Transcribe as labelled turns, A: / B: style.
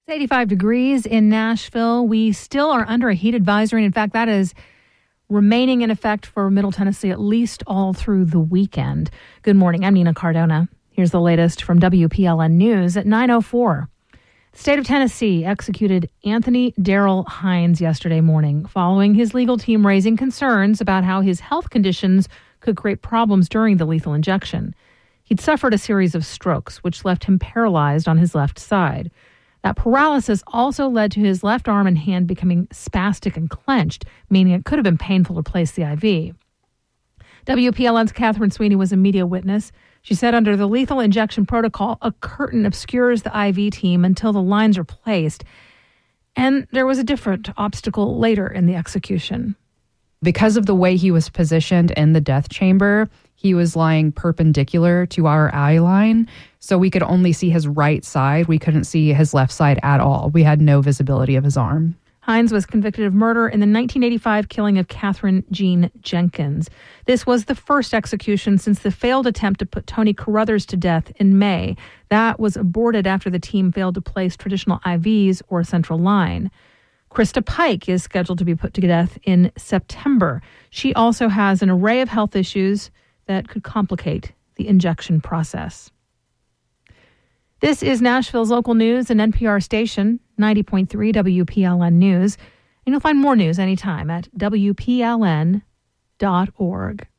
A: It's 85 degrees in Nashville. We still are under a heat advisory. In fact, that is remaining in effect for Middle Tennessee at least all through the weekend. Good morning. I'm Nina Cardona. Here's the latest from WPLN News at 9:04. The state of Tennessee executed Anthony Darrell Hines yesterday morning following his legal team raising concerns about how his health conditions could create problems during the lethal injection. He'd suffered a series of strokes, which left him paralyzed on his left side. That paralysis also led to his left arm and hand becoming spastic and clenched, meaning it could have been painful to place the IV. WPLN's Catherine Sweeney was a media witness. She said under the lethal injection protocol, a curtain obscures the IV team until the lines are placed. And there was a different obstacle later in the execution.
B: Because of the way he was positioned in the death chamber, he was lying perpendicular to our eye line, so we could only see his right side. We couldn't see his left side at all. We had no visibility of his arm.
A: Hines was convicted of murder in the 1985 killing of Catherine Jean Jenkins. This was the first execution since the failed attempt to put Tony Carruthers to death in May. That was aborted after the team failed to place traditional IVs or a central line. Krista Pike is scheduled to be put to death in September. She also has an array of health issues that could complicate the injection process. This is Nashville's local news and NPR station, 90.3 WPLN News. And you'll find more news anytime at WPLN.org.